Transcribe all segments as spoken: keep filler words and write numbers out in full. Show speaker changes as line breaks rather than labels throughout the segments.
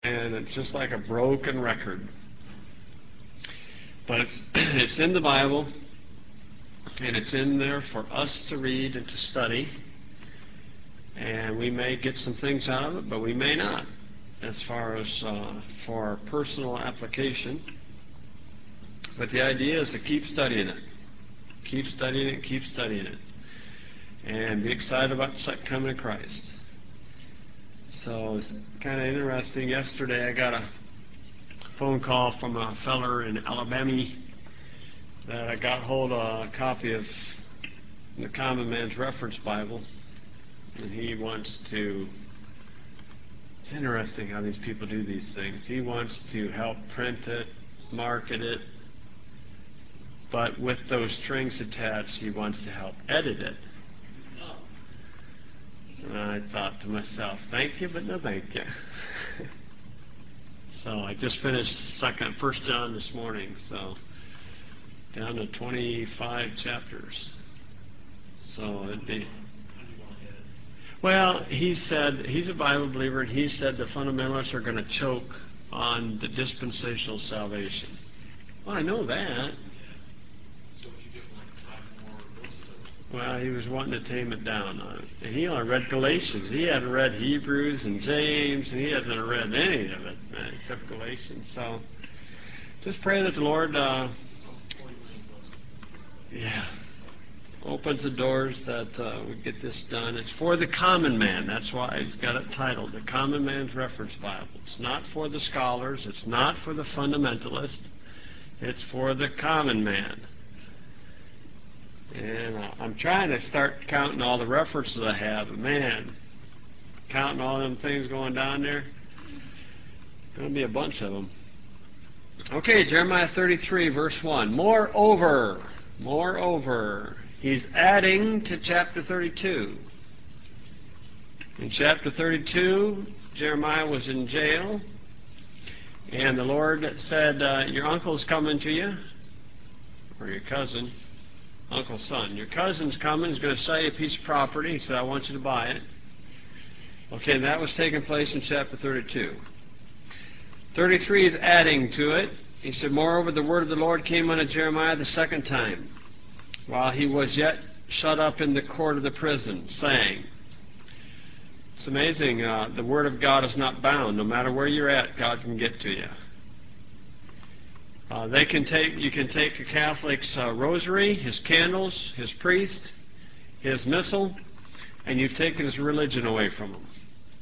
and it's just like a broken record. But it's, it's in the Bible, and it's in there for us to read and to study, and we may get some things out of it, but we may not, as far as uh, for our personal application. But the idea is to keep studying it. Keep studying it, keep studying it. And be excited about the second coming of Christ. So it's kind of interesting. Yesterday I got a phone call from a feller in Alabama that I got hold of a copy of the Common Man's Reference Bible. And he wants to, it's interesting how these people do these things. He wants to help print it, market it, but with those strings attached, he wants to help edit it. And I thought to myself, thank you, but no thank you. So I just finished second, First John this morning, so down to twenty-five chapters. So it'd be. Well, he said he's a Bible believer, and he said the fundamentalists are going to choke on the dispensational salvation. Well, I know that. Well, he was wanting to tame it down on it. And he only read Galatians. He hadn't read Hebrews and James, and he hasn't read any of it uh, except Galatians. So just pray that the Lord, uh, yeah, opens the doors that uh, we get this done. It's for the common man. That's why he's got it titled, The Common Man's Reference Bible. It's not for the scholars. It's not for the fundamentalist. It's for the common man. And uh, I'm trying to start counting all the references I have, but man, counting all them things going down there, going to be a bunch of them. Okay, Jeremiah thirty-three, verse one. Moreover, moreover, he's adding to chapter thirty-two. In chapter thirty-two, Jeremiah was in jail, and the Lord said, uh, your uncle's coming to you, or your cousin. Uncle's son. Your cousin's coming. He's going to sell you a piece of property. He said, I want you to buy it. Okay, that was taking place in chapter thirty-two. thirty-three is adding to it. He said, moreover, the word of the Lord came unto Jeremiah the second time, while he was yet shut up in the court of the prison, saying, it's amazing, uh, the word of God is not bound. No matter where you're at, God can get to you. Uh, they can take, you can take a Catholic's uh, rosary, his candles, his priest, his missal, and you've taken his religion away from him.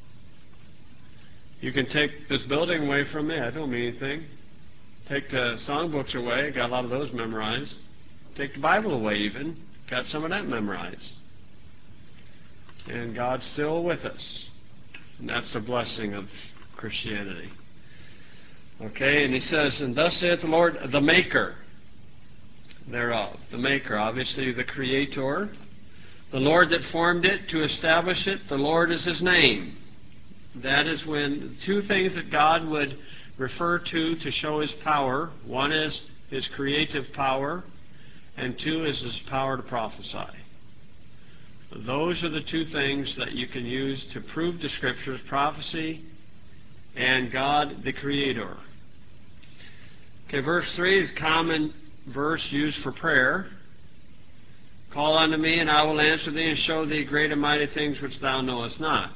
You can take this building away from me, I don't mean anything. Take the songbooks away, got a lot of those memorized. Take the Bible away even, got some of that memorized. And God's still with us. And that's the blessing of Christianity. Okay, and he says, and thus saith the Lord, the Maker thereof. The Maker, obviously the Creator. The Lord that formed it to establish it, the Lord is his name. That is when two things that God would refer to to show his power. One is his creative power, and two is his power to prophesy. Those are the two things that you can use to prove the Scriptures, prophecy and God the Creator. Okay, verse three is a common verse used for prayer. Call unto me, and I will answer thee, and show thee great and mighty things which thou knowest not.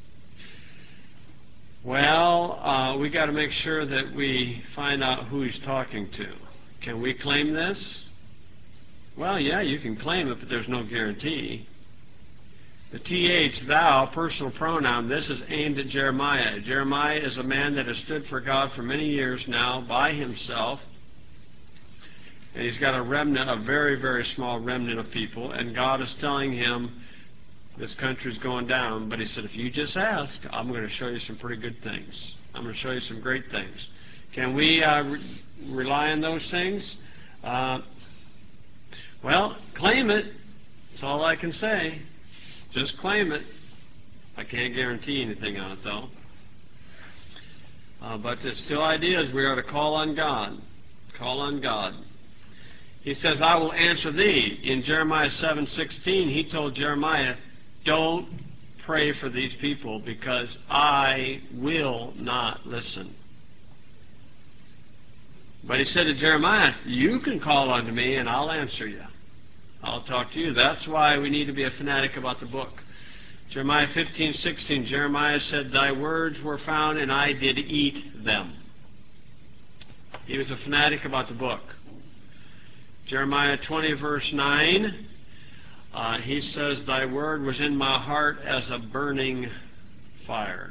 Well, uh, we got to make sure that we find out who he's talking to. Can we claim this? Well, yeah, you can claim it, but there's no guarantee. The T H, thou, personal pronoun, this is aimed at Jeremiah. Jeremiah is a man that has stood for God for many years now by himself. And he's got a remnant, a very, very small remnant of people. And God is telling him, this country's going down. But he said, if you just ask, I'm going to show you some pretty good things. I'm going to show you some great things. Can we uh, re rely on those things? Uh, well, claim it. That's all I can say. Just claim it. I can't guarantee anything on it, though. Uh, but the still idea is we are to call on God. Call on God. He says, I will answer thee. In Jeremiah seven sixteen, he told Jeremiah, don't pray for these people because I will not listen. But he said to Jeremiah, you can call unto me and I'll answer you. I'll talk to you. That's why we need to be a fanatic about the book. Jeremiah fifteen sixteen, Jeremiah said, thy words were found and I did eat them. He was a fanatic about the book. Jeremiah twenty verse nine, uh, he says, thy word was in my heart as a burning fire.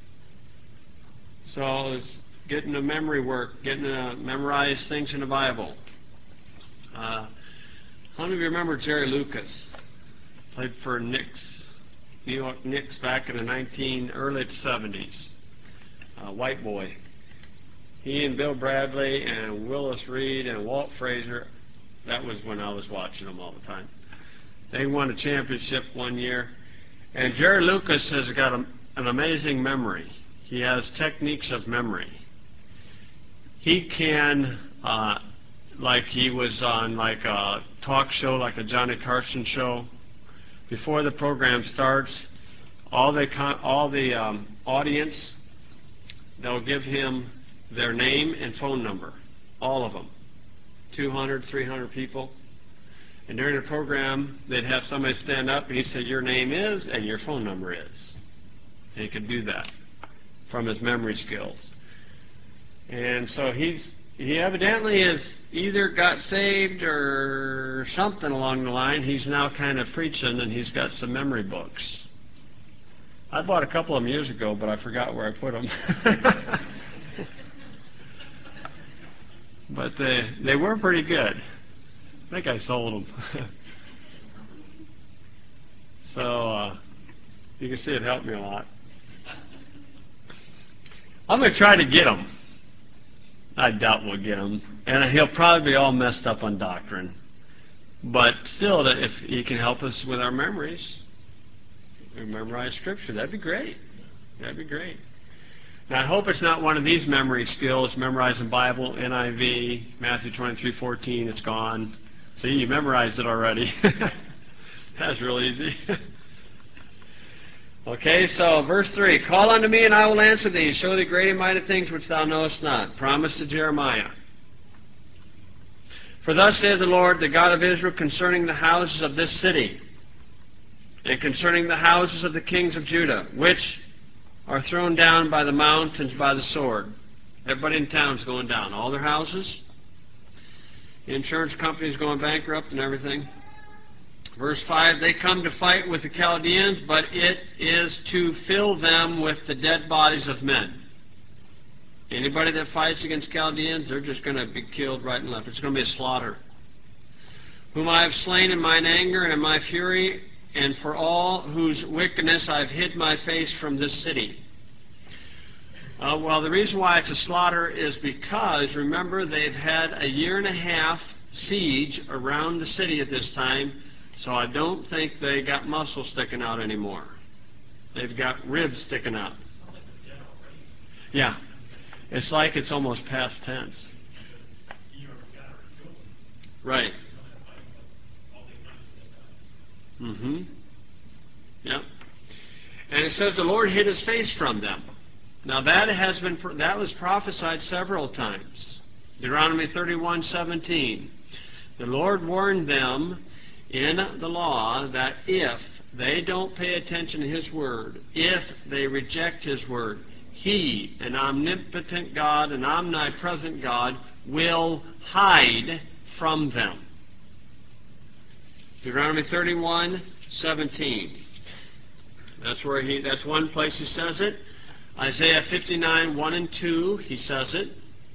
So it's getting the memory work, getting to memorize things in the Bible. Uh, how many of you remember Jerry Lucas? Played for Knicks, New York Knicks back in the nineteen early seventies. Uh, white boy. He and Bill Bradley and Willis Reed and Walt Frazier, that was when I was watching them all the time. They won a championship one year. And Jerry Lucas has got a, an amazing memory. He has techniques of memory. He can, uh, like he was on like a talk show, like a Johnny Carson show. Before the program starts, all the, all the um, audience, they'll give him their name and phone number, all of them, two hundred, three hundred people. And during the program, they'd have somebody stand up and he'd say, your name is and your phone number is. And he could do that from his memory skills. And so he's he evidently has either got saved or something along the line. He's now kind of preaching and he's got some memory books. I bought a couple of them years ago, but I forgot where I put them. But they, they were pretty good. I think I sold them. So uh, you can see it helped me a lot. I'm going to try to get them. I doubt we'll get him. And he'll probably be all messed up on doctrine. But still, if he can help us with our memories, we memorize Scripture, that'd be great. That'd be great. Now, I hope it's not one of these memory skills, memorizing Bible, N I V, Matthew twenty-three fourteen, it's gone. See, you memorized it already. That's real easy. Okay, so verse three, call unto me and I will answer thee, show thee great and mighty things which thou knowest not. Promise to Jeremiah. For thus saith the Lord, the God of Israel, concerning the houses of this city, and concerning the houses of the kings of Judah, which are thrown down by the mountains by the sword. Everybody in town's going down. All their houses. Insurance companies going bankrupt and everything. Verse five, they come to fight with the Chaldeans, but it is to fill them with the dead bodies of men. Anybody that fights against Chaldeans, they're just going to be killed right and left. It's going to be a slaughter. Whom I have slain in mine anger and in my fury, and for all whose wickedness I have hid my face from this city. Uh, well, the reason why it's a slaughter is because, remember, they've had a year and a half siege around the city at this time, so I don't think they got muscle sticking out anymore. They've got ribs sticking out. Yeah. It's like it's almost past tense. Right. Mm-hmm. Yep. And it says the Lord hid his face from them. Now that has been that was prophesied several times. Deuteronomy thirty-one seventeen. The Lord warned them in the law that if they don't pay attention to his word, if they reject his word, he, an omnipotent God, an omnipresent God, will hide from them. Deuteronomy thirty-one seventeen. That's where he. That's one place he says it. Isaiah fifty-nine one and two. He says it.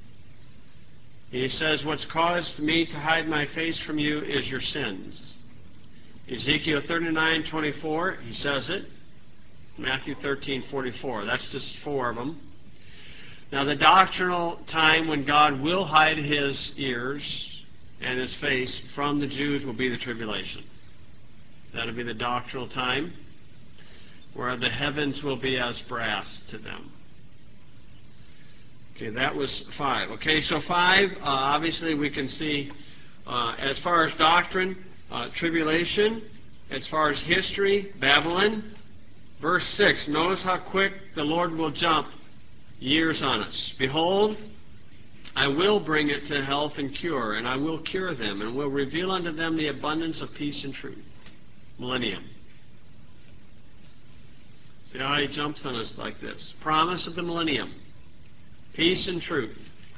He says, "What's caused me to hide my face from you is your sins." Ezekiel thirty-nine twenty-four. He says it. Matthew thirteen forty-four. That's just four of them. Now, the doctrinal time when God will hide his ears and his face from the Jews will be the tribulation. That'll be the doctrinal time where the heavens will be as brass to them. Okay, that was five. Okay, so five, uh, obviously we can see uh, as far as doctrine, uh, tribulation. As far as history, Babylon. Verse six, notice how quick the Lord will jump years on us. Behold, I will bring it to health and cure, and I will cure them, and will reveal unto them the abundance of peace and truth. Millennium. See how he jumps on us like this. Promise of the millennium. Peace and truth.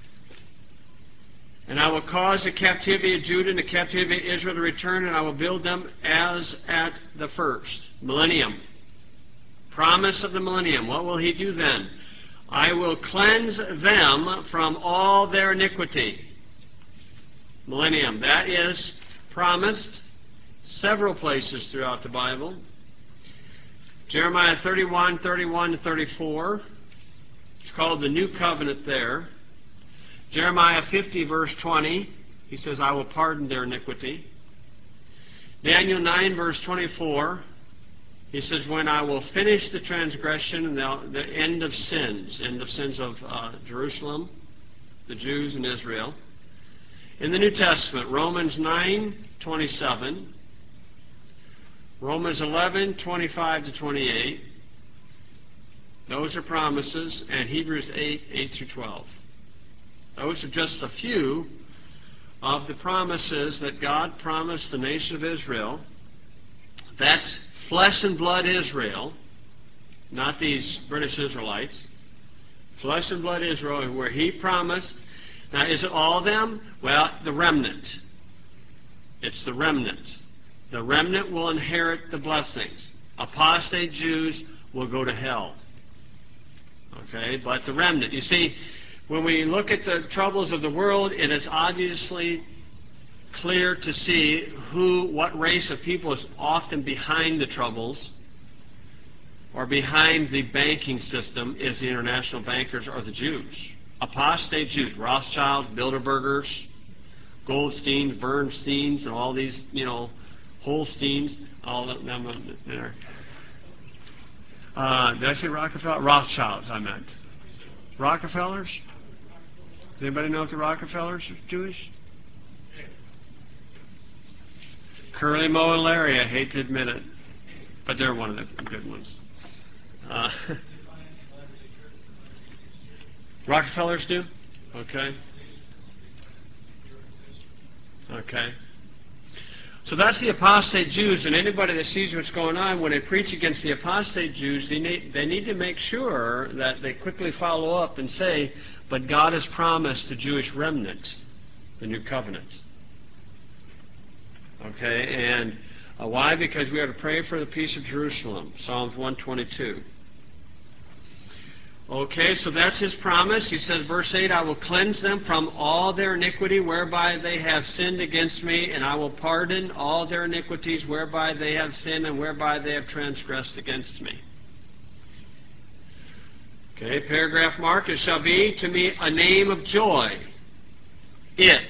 And I will cause the captivity of Judah and the captivity of Israel to return, and I will build them as at the first. Millennium. Promise of the millennium. What will he do then? I will cleanse them from all their iniquity. Millennium. That is promised several places throughout the Bible. Jeremiah thirty-one, thirty-one to thirty-four. It's called the New Covenant there. Jeremiah fifty, verse twenty. He says, I will pardon their iniquity. Daniel nine, verse twenty-four. He says, when I will finish the transgression and the, the end of sins, end of sins of uh, Jerusalem, the Jews and Israel. In the New Testament, Romans nine, twenty-seven. Romans eleven, twenty-five to twenty-eight. Those are promises. And Hebrews eight, eight through twelve. Those are just a few of the promises that God promised the nation of Israel. That's flesh and blood Israel, not these British Israelites. Flesh and blood Israel, where he promised. Now, is it all of them? Well, the remnant. It's the remnant. The remnant will inherit the blessings. Apostate Jews will go to hell. Okay, but the remnant. You see, when we look at the troubles of the world, it is obviously clear to see who, what race of people is often behind the troubles or behind the banking system is the international bankers or the Jews. Apostate Jews, Rothschilds, Bilderbergers, Goldsteins, Bernsteins, and all these, you know, Holsteins, all of them there. Uh, did I say Rockefeller? Rothschilds, I meant. Rockefellers? Does anybody know if the Rockefellers are Jewish? Curly, Moe, and Larry, I hate to admit it, but they're one of the good ones. Uh, Rockefellers do? Okay. Okay. So that's the apostate Jews, and anybody that sees what's going on, when they preach against the apostate Jews, they need, they need to make sure that they quickly follow up and say, but God has promised the Jewish remnant the new covenant. Okay, and uh, why? Because we are to pray for the peace of Jerusalem, Psalms one twenty-two. Okay, so that's his promise. He says, verse eight, I will cleanse them from all their iniquity whereby they have sinned against me, and I will pardon all their iniquities whereby they have sinned and whereby they have transgressed against me. Okay, paragraph mark, it shall be to me a name of joy. It.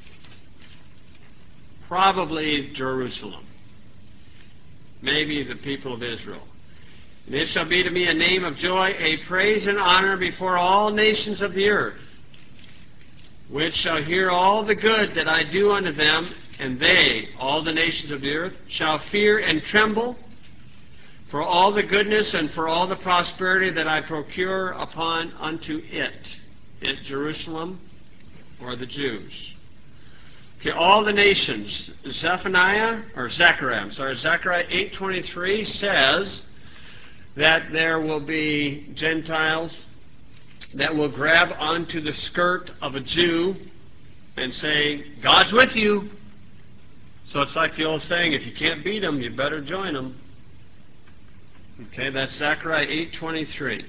Probably Jerusalem. Maybe the people of Israel. And it shall be to me a name of joy, a praise and honor before all nations of the earth, which shall hear all the good that I do unto them, and they, all the nations of the earth, shall fear and tremble for all the goodness and for all the prosperity that I procure upon unto it. It, Jerusalem, or the Jews. Okay, all the nations. Zephaniah, or Zechariah, I'm sorry, Zechariah eight twenty-three says that there will be Gentiles that will grab onto the skirt of a Jew and say, God's with you. So it's like the old saying, if you can't beat them, you better join them. Okay, that's Zechariah eight twenty-three.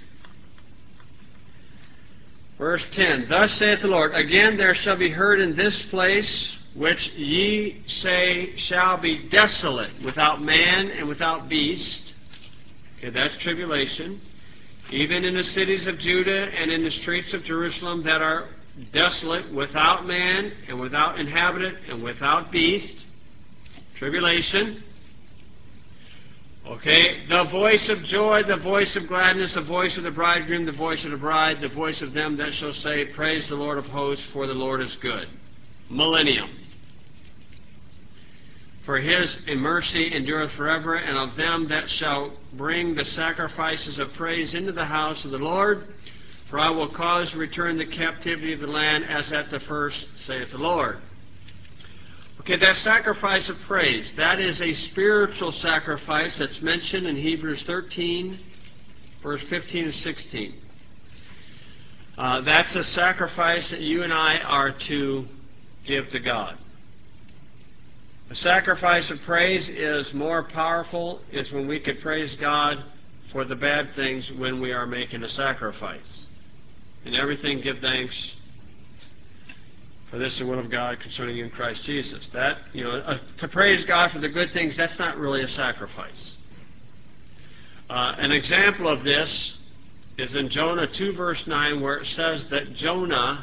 Verse ten, thus saith the Lord, again there shall be heard in this place, which ye say shall be desolate, without man and without beast. Okay, that's tribulation. Even in the cities of Judah and in the streets of Jerusalem that are desolate, without man and without inhabitant and without beast. Tribulation. Okay, the voice of joy, the voice of gladness, the voice of the bridegroom, the voice of the bride, the voice of them that shall say, praise the Lord of hosts, for the Lord is good. Millennium. For his mercy endureth forever, and of them that shall bring the sacrifices of praise into the house of the Lord. For I will cause to return the captivity of the land as at the first, saith the Lord. Okay, that sacrifice of praise, that is a spiritual sacrifice that's mentioned in Hebrews thirteen, verse fifteen and sixteen. Uh, that's a sacrifice that you and I are to give to God. The sacrifice of praise is more powerful, is when we could praise God for the bad things when we are making a sacrifice. In everything give thanks, for this is the will of God concerning you in Christ Jesus. That, you know, uh, to praise God for the good things, that's not really a sacrifice. Uh, an example of this is in Jonah two, verse nine, where it says that Jonah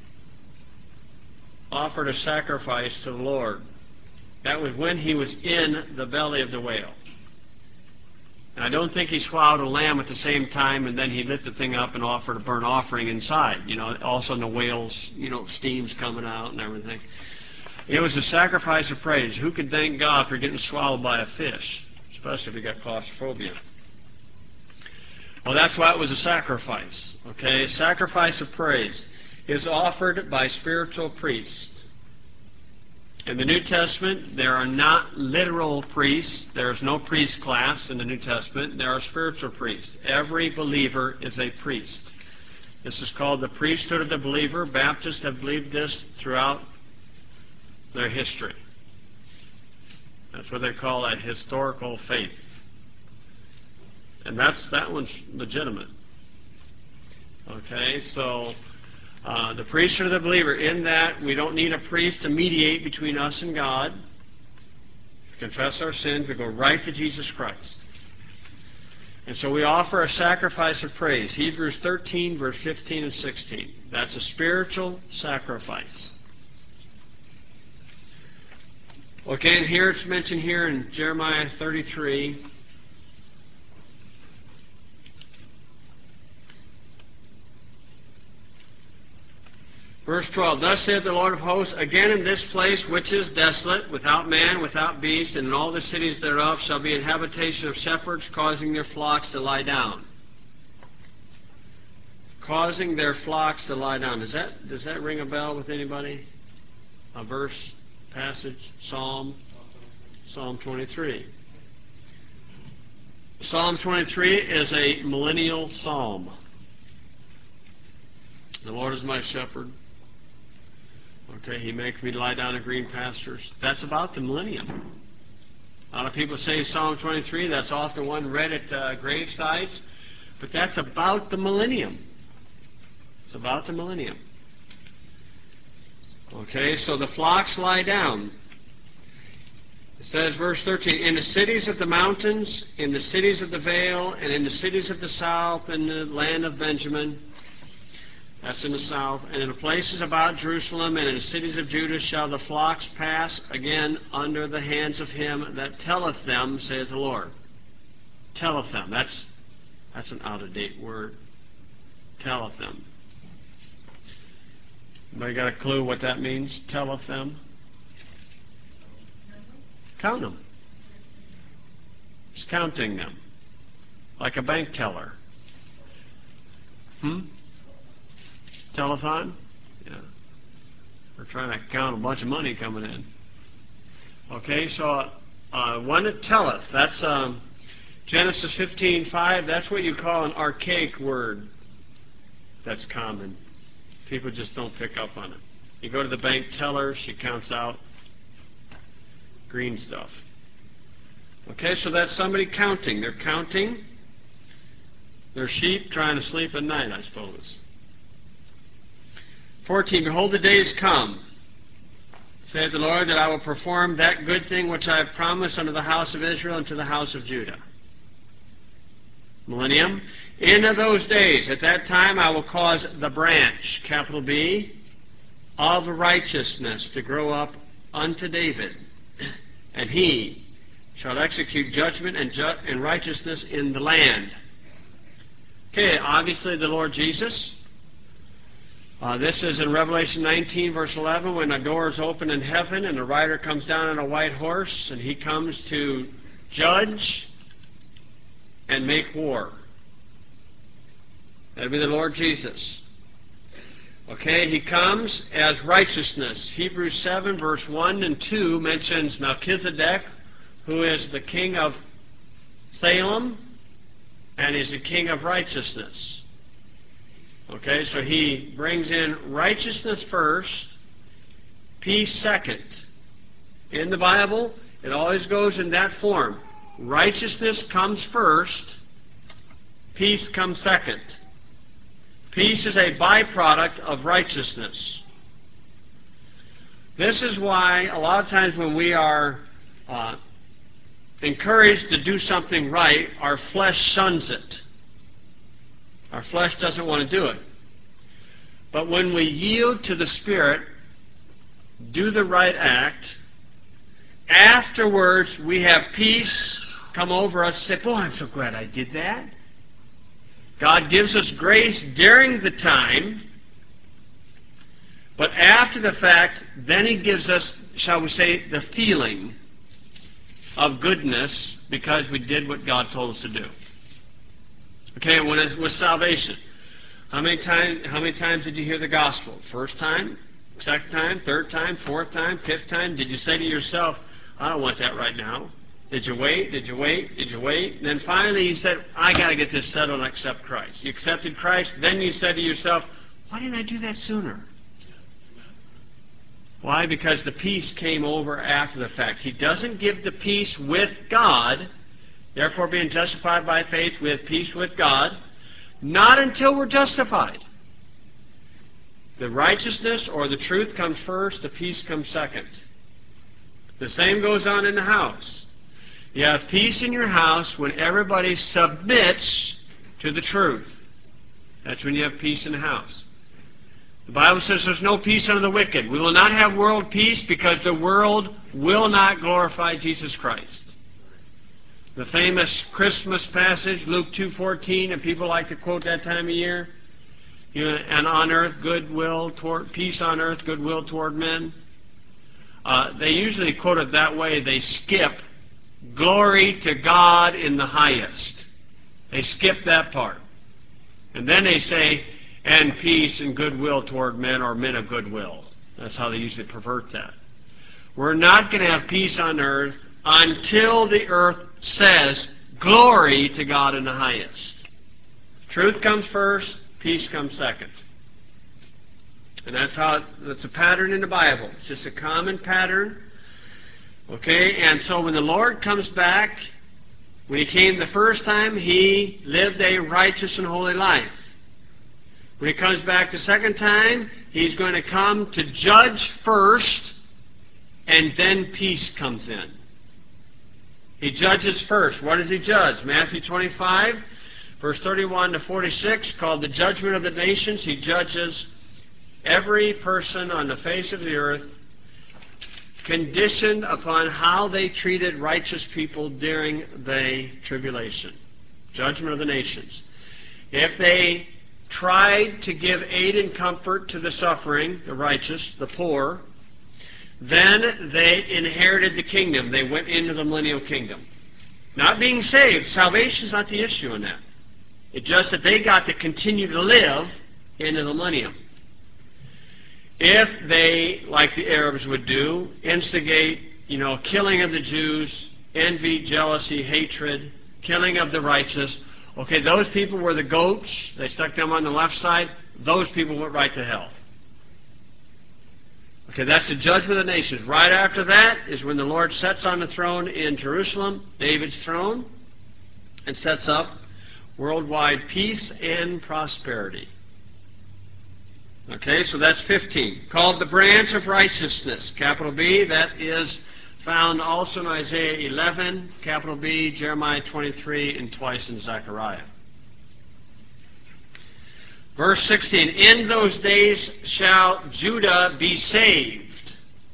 offered a sacrifice to the Lord. That was when he was in the belly of the whale. And I don't think he swallowed a lamb at the same time and then he lit the thing up and offered a burnt offering inside. You know, also in the whale's, you know, steam's coming out and everything. It was a sacrifice of praise. Who could thank God for getting swallowed by a fish, especially if he got claustrophobia? Well, that's why it was a sacrifice. Okay, sacrifice of praise is offered by spiritual priests. In the New Testament, there are not literal priests. There is no priest class in the New Testament. There are spiritual priests. Every believer is a priest. This is called the priesthood of the believer. Baptists have believed this throughout their history. That's what they call a historical faith. And that's that one's legitimate. Okay, so uh, the priesthood of the believer, in that we don't need a priest to mediate between us and God. We confess our sins, we go right to Jesus Christ. And so we offer a sacrifice of praise. Hebrews thirteen, verse fifteen and sixteen. That's a spiritual sacrifice. Okay, and here it's mentioned here in Jeremiah thirty-three. Verse twelve, Thus saith the Lord of hosts, again in this place which is desolate, without man, without beast, and in all the cities thereof shall be an habitation of shepherds, causing their flocks to lie down. Causing their flocks to lie down. Does that, does that ring a bell with anybody? A verse, passage, Psalm? Psalm twenty-three. Psalm twenty-three is a millennial psalm. The Lord is my shepherd. Okay, he makes me lie down in green pastures. That's about the millennium. A lot of people say Psalm twenty-three, that's often one read at uh, gravesides, but that's about the millennium. It's about the millennium. Okay, so the flocks lie down. It says, verse thirteen, in the cities of the mountains, in the cities of the vale, and in the cities of the south, in the land of Benjamin, that's in the south, and in the places about Jerusalem and in the cities of Judah shall the flocks pass again under the hands of him that telleth them, saith the Lord. Telleth them. That's, that's an out-of-date word. Telleth them. Anybody got a clue what that means? Telleth them? Count them. It's counting them. Like a bank teller. Hmm? Telethon? Yeah. We're trying to count a bunch of money coming in. Okay, so uh, one that telleth, that's um, Genesis fifteen five. That's what you call an archaic word that's common. People just don't pick up on it. You go to the bank teller, she counts out green stuff. Okay, so that's somebody counting. They're counting their sheep trying to sleep at night, I suppose. fourteen, Behold, the days come, saith the Lord, that I will perform that good thing which I have promised unto the house of Israel and to the house of Judah. Millennium. In those days, at that time, I will cause the branch, capital B, of righteousness to grow up unto David, and he shall execute judgment and, ju and righteousness in the land. Okay, obviously the Lord Jesus. Uh, this is in Revelation nineteen, verse eleven, when a door is open in heaven and a rider comes down on a white horse, and he comes to judge and make war. That would be the Lord Jesus. Okay, he comes as righteousness. Hebrews seven, verse one and two mentions Melchizedek, who is the king of Salem, and is the king of righteousness. Okay, so he brings in righteousness first, peace second. In the Bible, it always goes in that form. Righteousness comes first, peace comes second. Peace is a byproduct of righteousness. This is why a lot of times when we are uh, encouraged to do something right, our flesh shuns it. Our flesh doesn't want to do it. But when we yield to the Spirit, do the right act, afterwards we have peace come over us, say, boy, I'm so glad I did that. God gives us grace during the time, but after the fact, then He gives us, shall we say, the feeling of goodness because we did what God told us to do. Okay, when it's with salvation, how many times how many times did you hear the gospel? First time, second time, third time, fourth time, fifth time? Did you say to yourself, I don't want that right now? Did you wait? Did you wait? Did you wait? And then finally you said, I got to get this settled and accept Christ. You accepted Christ, then you said to yourself, why didn't I do that sooner? Why? Because the peace came over after the fact. He doesn't give the peace with God. Therefore, being justified by faith, we have peace with God. Not until we're justified. The righteousness or the truth comes first, the peace comes second. The same goes on in the house. You have peace in your house when everybody submits to the truth. That's when you have peace in the house. The Bible says there's no peace under the wicked. We will not have world peace because the world will not glorify Jesus Christ. The famous Christmas passage, Luke two fourteen, and people like to quote that time of year. You know, and on earth, goodwill toward peace on earth, goodwill toward men. Uh, they usually quote it that way. They skip glory to God in the highest. They skip that part, and then they say, and peace and goodwill toward men, or men of goodwill. That's how they usually pervert that. We're not going to have peace on earth until the earth says, glory to God in the highest. Truth comes first, peace comes second. And that's how, it, that's a pattern in the Bible. It's just a common pattern. Okay, and so when the Lord comes back, when He came the first time, He lived a righteous and holy life. When He comes back the second time, He's going to come to judge first, and then peace comes in. He judges first. What does He judge? Matthew twenty-five, verse thirty-one to forty-six, called the judgment of the nations. He judges every person on the face of the earth, conditioned upon how they treated righteous people during the tribulation. Judgment of the nations. If they tried to give aid and comfort to the suffering, the righteous, the poor, then they inherited the kingdom. They went into the millennial kingdom. Not being saved, salvation is not the issue in that. It's just that they got to continue to live into the millennium. If they, like the Arabs would do, instigate, you know, killing of the Jews, envy, jealousy, hatred, killing of the righteous, okay, those people were the goats. They stuck them on the left side. Those people went right to hell. Okay, that's the judgment of the nations. Right after that is when the Lord sets on the throne in Jerusalem, David's throne, and sets up worldwide peace and prosperity. Okay, so that's fifteen. Called the branch of righteousness, capital B. That is found also in Isaiah eleven, capital B, Jeremiah twenty-three, and twice in Zechariah. Verse sixteen, in those days shall Judah be saved,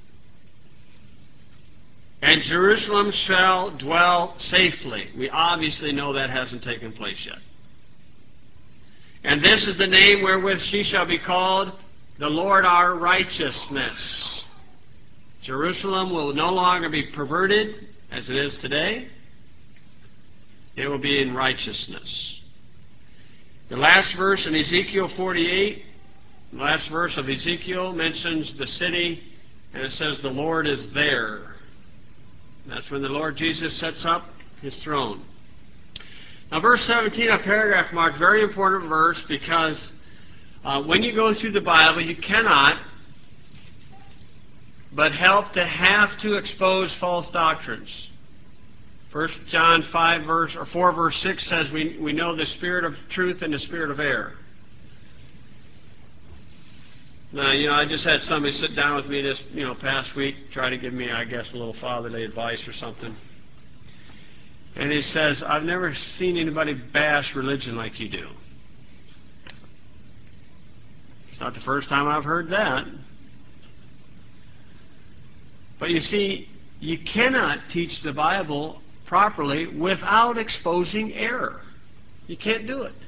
and Jerusalem shall dwell safely. We obviously know that hasn't taken place yet. And this is the name wherewith she shall be called, the Lord our righteousness. Jerusalem will no longer be perverted as it is today. It will be in righteousness. The last verse in Ezekiel forty-eight, the last verse of Ezekiel mentions the city, and it says the Lord is there. That's when the Lord Jesus sets up his throne. Now verse seventeen, a paragraph mark, very important verse, because uh, when you go through the Bible, you cannot but help to have to expose false doctrines. First John five verse or four verse six says we we know the spirit of truth and the spirit of error. Now, you know, I just had somebody sit down with me this, you know, past week, try to give me, I guess, a little fatherly advice or something. And he says, I've never seen anybody bash religion like you do. It's not the first time I've heard that. But you see, you cannot teach the Bible properly without exposing error. You can't do it.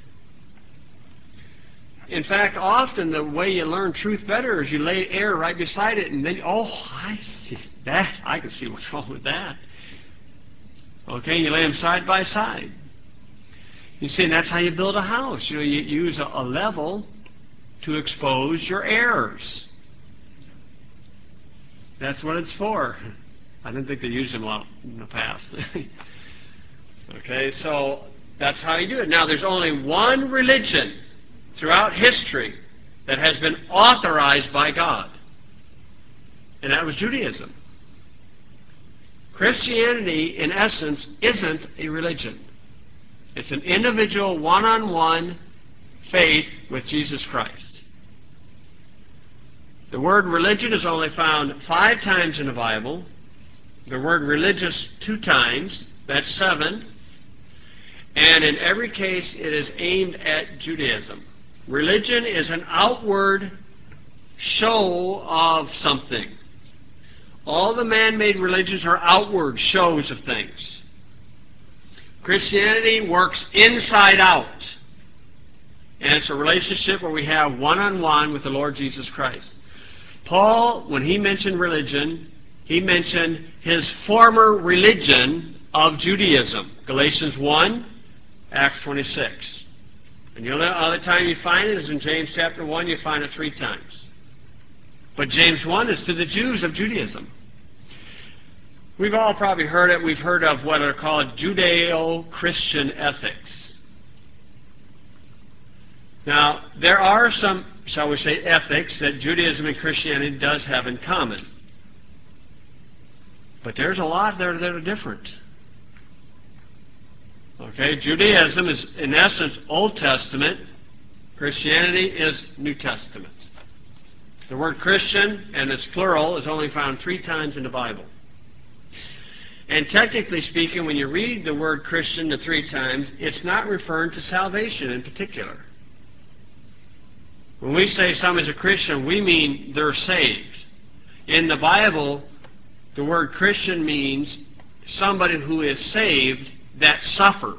In fact, often the way you learn truth better is you lay error right beside it, and then, oh, I see that. I can see what's wrong with that. Okay, you lay them side by side. You see, and that's how you build a house. You know, you use a, a level to expose your errors. That's what it's for. I didn't think they used them a lot in the past. Okay, so that's how you do it. Now, there's only one religion throughout history that has been authorized by God, and that was Judaism. Christianity, in essence, isn't a religion. It's an individual, one-on-one faith with Jesus Christ. The word religion is only found five times in the Bible. The word religious two times. That's seven. And in every case, it is aimed at Judaism. Religion is an outward show of something. All the man-made religions are outward shows of things. Christianity works inside out. And it's a relationship where we have one-on-one with the Lord Jesus Christ. Paul, when he mentioned religion, he mentioned his former religion of Judaism. Galatians one, Acts twenty-six. And the only other time you find it is in James chapter one. You find it three times. But James one is to the Jews of Judaism. We've all probably heard it. We've heard of what are called Judeo-Christian ethics. Now, there are some, shall we say, ethics that Judaism and Christianity does have in common. But there's a lot there that are different. Okay, Judaism is, in essence, Old Testament. Christianity is New Testament. The word Christian, and its plural, is only found three times in the Bible. And technically speaking, when you read the word Christian the three times, it's not referring to salvation in particular. When we say somebody's a Christian, we mean they're saved. In the Bible, the word Christian means somebody who is saved that suffers.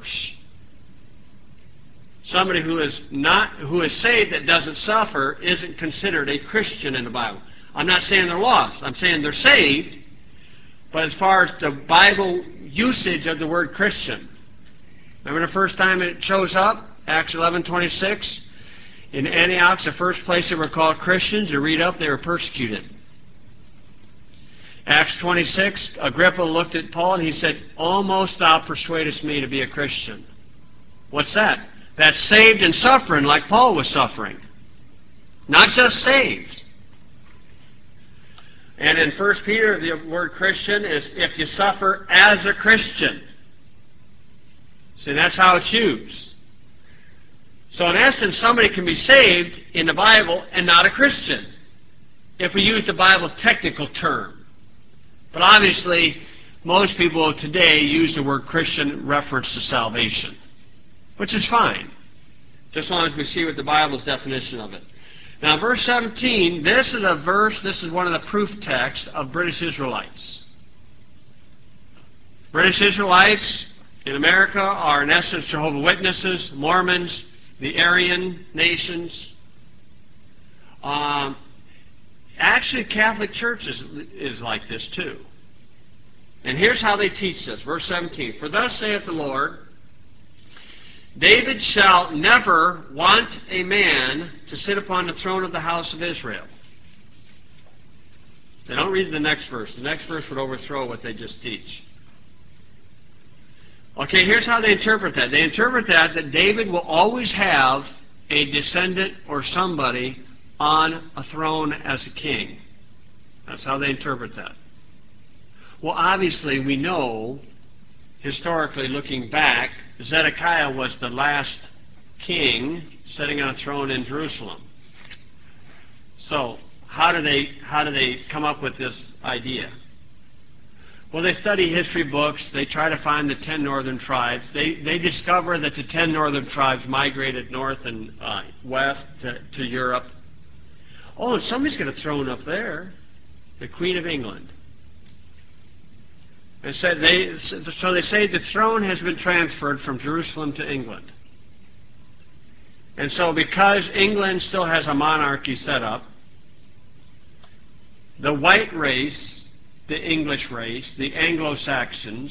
Somebody who is not who is saved that doesn't suffer isn't considered a Christian in the Bible. I'm not saying they're lost. I'm saying they're saved. But as far as the Bible usage of the word Christian, remember the first time it shows up, Acts eleven twenty-six. In Antioch, the first place they were called Christians. You read up, they were persecuted. Acts twenty-six, Agrippa looked at Paul and he said, "Almost thou persuadest me to be a Christian." What's that? That's saved and suffering like Paul was suffering. Not just saved. And in First Peter, the word Christian is if you suffer as a Christian. See, that's how it's used. So in essence, somebody can be saved in the Bible and not a Christian, if we use the Bible technical term. But obviously, most people today use the word Christian in reference to salvation, which is fine, just as long as we see what the Bible's definition of it. Now, verse seventeen, this is a verse, this is one of the proof texts of British Israelites. British Israelites in America are, in essence, Jehovah's Witnesses, Mormons, the Aryan nations. Um, actually, Catholic Church is, is like this too. And here's how they teach this. Verse seventeen. For thus saith the Lord, David shall never want a man to sit upon the throne of the house of Israel. They don't read the next verse. The next verse would overthrow what they just teach. Okay, here's how they interpret that. They interpret that that David will always have a descendant or somebody on a throne as a king. That's how they interpret that. Well, obviously, we know, historically looking back, Zedekiah was the last king sitting on a throne in Jerusalem. So, how do they how do they come up with this idea? Well, they study history books. They try to find the ten northern tribes. They they discover that the ten northern tribes migrated north and uh, west to, to Europe. Oh, and somebody's got a throne up there, the Queen of England. And said they so they say the throne has been transferred from Jerusalem to England. And so, because England still has a monarchy set up, the white race, the English race, the Anglo-Saxons,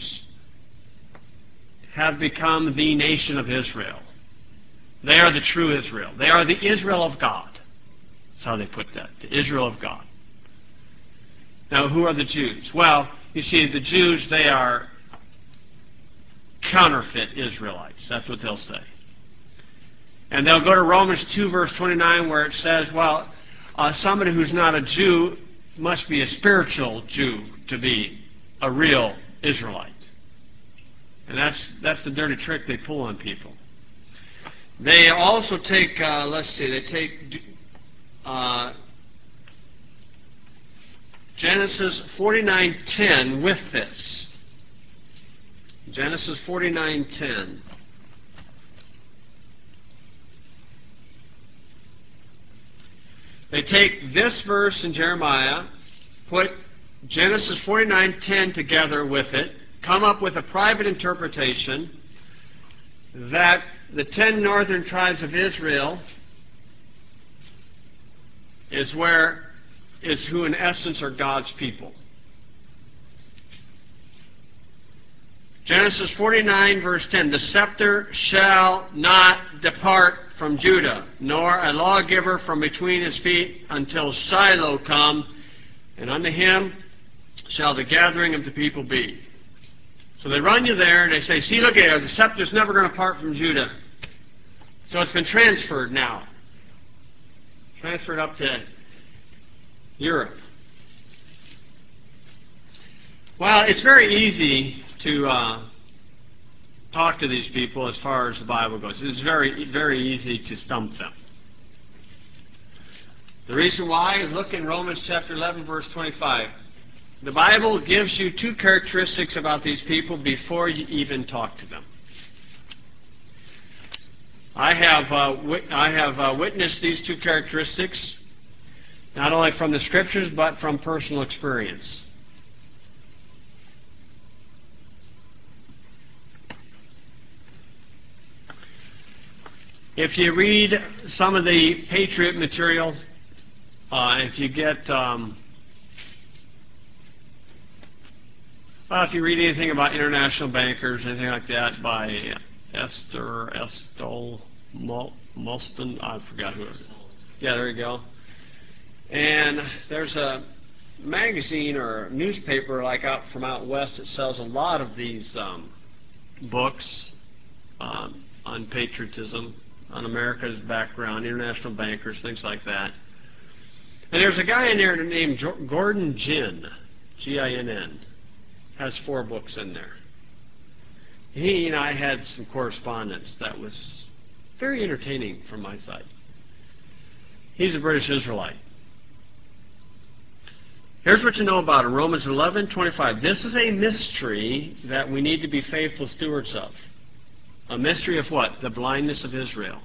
have become the nation of Israel. They are the true Israel. They are the Israel of God. That's how they put that, the Israel of God. Now, who are the Jews? Well, you see, the Jews, they are counterfeit Israelites. That's what they'll say. And they'll go to Romans two, verse twenty-nine, where it says, well, uh, somebody who's not a Jew must be a spiritual Jew to be a real Israelite. And that's that's the dirty trick they pull on people. They also take, uh, let's see, they take uh, Genesis forty-nine ten with this. Genesis forty-nine ten. They take this verse in Jeremiah, put Genesis forty-nine ten together with it, come up with a private interpretation that the ten northern tribes of Israel is where is who in essence are God's people. Genesis forty-nine verse ten, the scepter shall not depart from Judah, nor a lawgiver from between his feet until Shiloh come, and unto him shall the gathering of the people be. So they run you there and they say, see, look here, the scepter's never going to part from Judah. So it's been transferred now. Transferred up to Europe. Well, it's very easy to uh, talk to these people as far as the Bible goes. It's very, very easy to stump them. The reason why is look in Romans chapter eleven, verse twenty-five. The Bible gives you two characteristics about these people before you even talk to them. I have, uh, wit- I have uh, witnessed these two characteristics not only from the Scriptures but from personal experience. If you read some of the Patriot material, uh, if you get, um, well, if you read anything about international bankers, anything like that, by Esther Estol Mulston, I forgot who it is. Yeah, there you go. And there's a magazine or a newspaper like out from out west that sells a lot of these um, books um, on patriotism, on America's background, international bankers, things like that. And there's a guy in there named Gordon Ginn, G I N N, has four books in there. He and I had some correspondence that was very entertaining from my side. He's a British Israelite. Here's what you know about him, Romans eleven twenty-five. This is a mystery that we need to be faithful stewards of. A mystery of what? The blindness of Israel.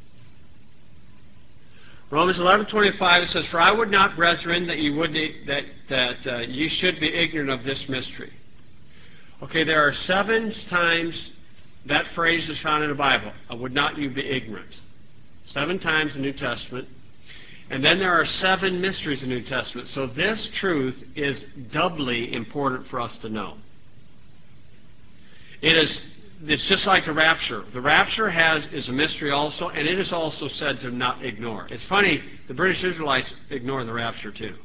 Romans eleven twenty-five, it says, for I would not, brethren, that you would that that uh, you should be ignorant of this mystery. Okay, there are seven times that phrase is found in the Bible. I would not you be ignorant. Seven times in the New Testament. And then there are seven mysteries in the New Testament. So this truth is doubly important for us to know. It is, it's just like the rapture. The rapture has is a mystery also, and it is also said to not ignore. It's funny, the British Israelites ignore the rapture too.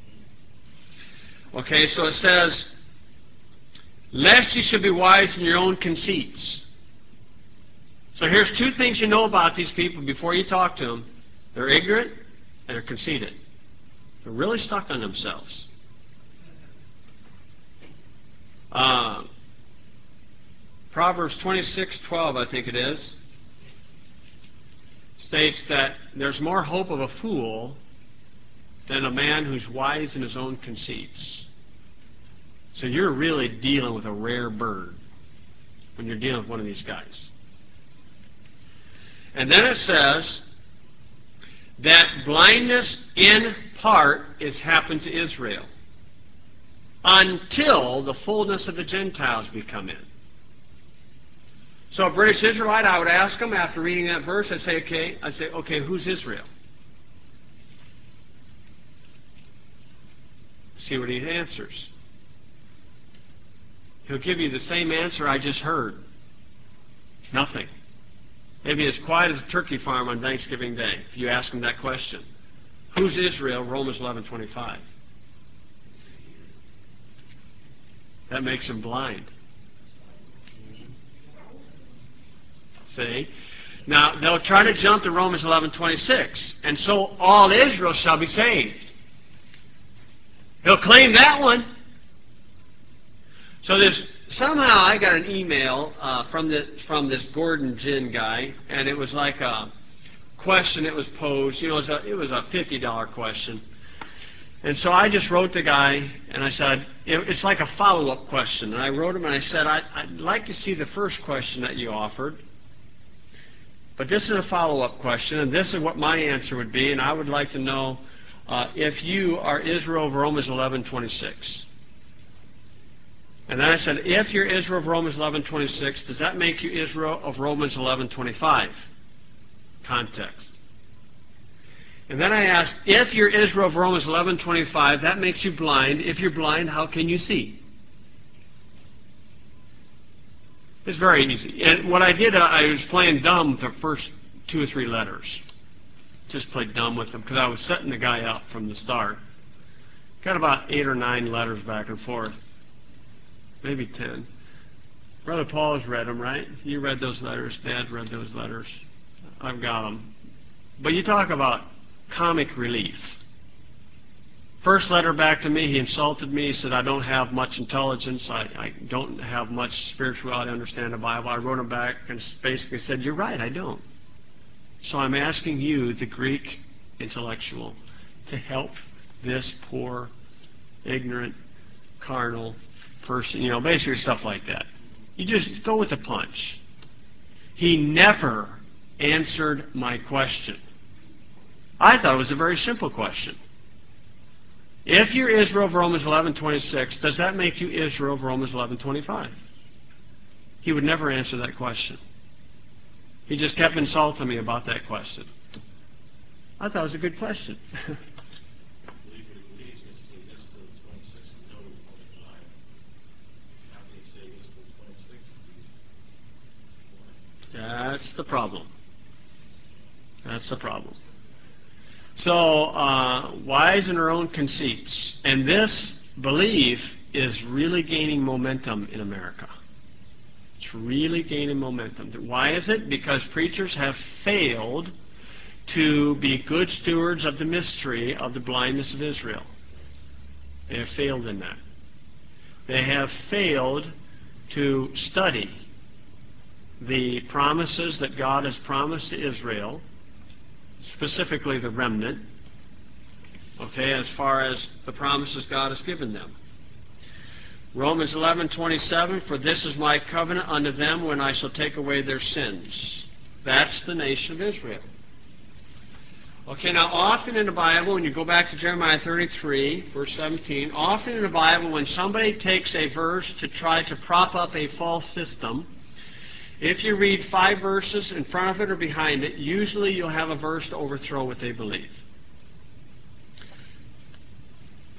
Okay, so it says, lest you should be wise in your own conceits. So here's two things you know about these people before you talk to them. They're ignorant and they're conceited. They're really stuck on themselves. Uh, Proverbs twenty-six twelve, I think it is, states that there's more hope of a fool than a man who's wise in his own conceits. So you're really dealing with a rare bird when you're dealing with one of these guys. And then it says that blindness in part is happened to Israel until the fullness of the Gentiles be come in. So a British Israelite, I would ask them after reading that verse, I'd say, okay, I'd say, okay, who's Israel? See what he answers. He'll give you the same answer I just heard. Nothing. Maybe as quiet as a turkey farm on Thanksgiving Day if you ask him that question. Who's Israel? Romans eleven twenty-five. That makes him blind. See? Now, they'll try to jump to Romans eleven twenty-six, and so all Israel shall be saved. He'll claim that one. So there's, somehow I got an email uh, from, the, from this Gordon Ginn guy, and it was like a question that was posed. You know, it was a, it was a fifty dollar question. And so I just wrote the guy, and I said, it, it's like a follow-up question. And I wrote him, and I said, I, I'd like to see the first question that you offered. But this is a follow-up question, and this is what my answer would be, and I would like to know uh, if you are Israel of Romans eleven twenty-six. And then I said, if you're Israel of Romans eleven twenty-six, does that make you Israel of Romans eleven twenty-five? Context. And then I asked, if you're Israel of Romans eleven twenty-five, that makes you blind. If you're blind, how can you see? It's very easy. And what I did, uh, I was playing dumb with the first two or three letters. Just played dumb with them because I was setting the guy up from the start. Got about eight or nine letters back and forth. Maybe ten. Brother Paul has read them, right? You read those letters. Dad read those letters. I've got them. But you talk about comic relief. First letter back to me, he insulted me. He said, I don't have much intelligence. I, I don't have much spirituality to understand the Bible. I wrote him back and basically said, you're right, I don't. So I'm asking you, the Greek intellectual, to help this poor, ignorant, carnal person, you know, basically stuff like that. You just go with the punch. He never answered my question. I thought it was a very simple question. If you're Israel of Romans eleven twenty-six, does that make you Israel of Romans eleven twenty-five? He would never answer that question. He just kept insulting me about that question. I thought it was a good question. That's the problem. That's the problem. So, uh, wise in our own conceits. And this belief is really gaining momentum in America. It's really gaining momentum. Why is it? Because preachers have failed to be good stewards of the mystery of the blindness of Israel. They have failed in that. They have failed to study the promises that God has promised to Israel, specifically the remnant, okay, as far as the promises God has given them. Romans eleven twenty-seven, for this is my covenant unto them when I shall take away their sins. That's the nation of Israel. Okay, now often in the Bible, when you go back to Jeremiah thirty-three, verse seventeen, often in the Bible when somebody takes a verse to try to prop up a false system, if you read five verses in front of it or behind it, usually you'll have a verse to overthrow what they believe.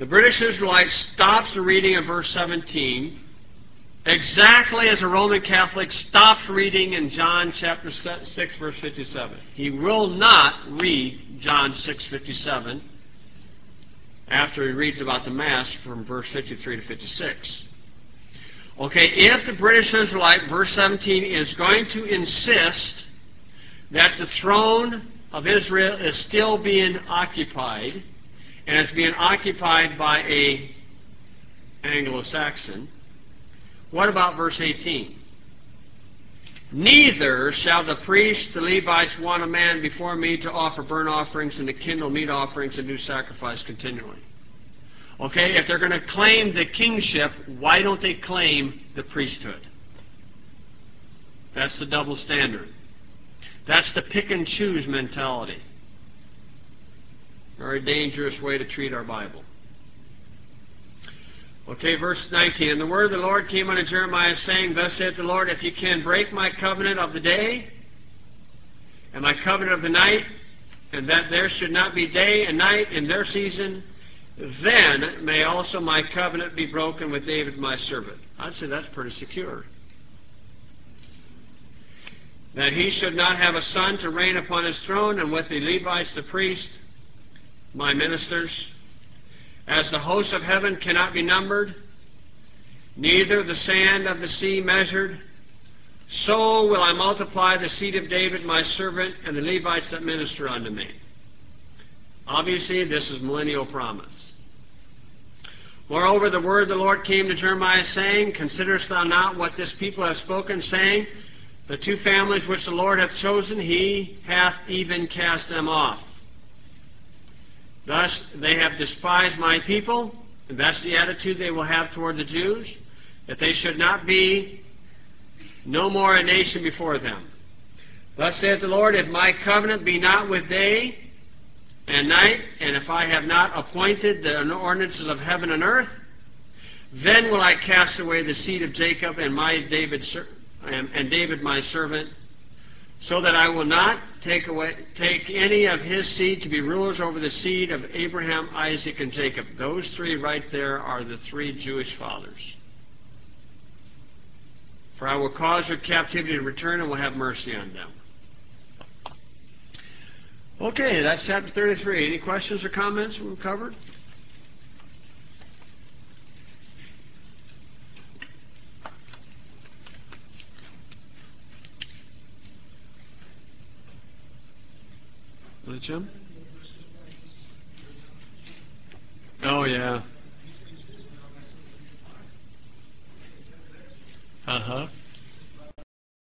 The British Israelite stops the reading in verse seventeen, exactly as a Roman Catholic stops reading in John chapter six, verse fifty-seven. He will not read John six fifty-seven after he reads about the Mass from verse fifty-three to fifty-six. Okay, if the British Israelite, verse seventeen, is going to insist that the throne of Israel is still being occupied, and it's being occupied by a Anglo-Saxon, what about verse eighteen? Neither shall the priests, the Levites, want a man before me to offer burnt offerings and to kindle meat offerings and do sacrifice continually. Okay, if they're going to claim the kingship, why don't they claim the priesthood? That's the double standard. That's the pick and choose mentality. Very dangerous way to treat our Bible. Okay, verse nineteen. And the word of the Lord came unto Jeremiah, saying, Thus saith the Lord, if you can break my covenant of the day, and my covenant of the night, and that there should not be day and night in their season, then may also my covenant be broken with David my servant. I'd say that's pretty secure. That he should not have a son to reign upon his throne, and with the Levites the priests, my ministers, as the hosts of heaven cannot be numbered, neither the sand of the sea measured, so will I multiply the seed of David my servant and the Levites that minister unto me. Obviously, this is millennial promise. Moreover, the word of the Lord came to Jeremiah, saying, Considerest thou not what this people have spoken, saying, The two families which the Lord hath chosen, he hath even cast them off. Thus they have despised my people, and that's the attitude they will have toward the Jews, that they should not be no more a nation before them. Thus saith the Lord, if my covenant be not with day and night, and if I have not appointed the ordinances of heaven and earth, then will I cast away the seed of Jacob and my David and David my servant, so that I will not take away take any of his seed to be rulers over the seed of Abraham, Isaac, and Jacob. Those three right there are the three Jewish fathers. For I will cause their captivity to return and will have mercy on them. Okay, that's chapter thirty-three. Any questions or comments we've covered? Was it Jim? Oh, yeah. Uh-huh.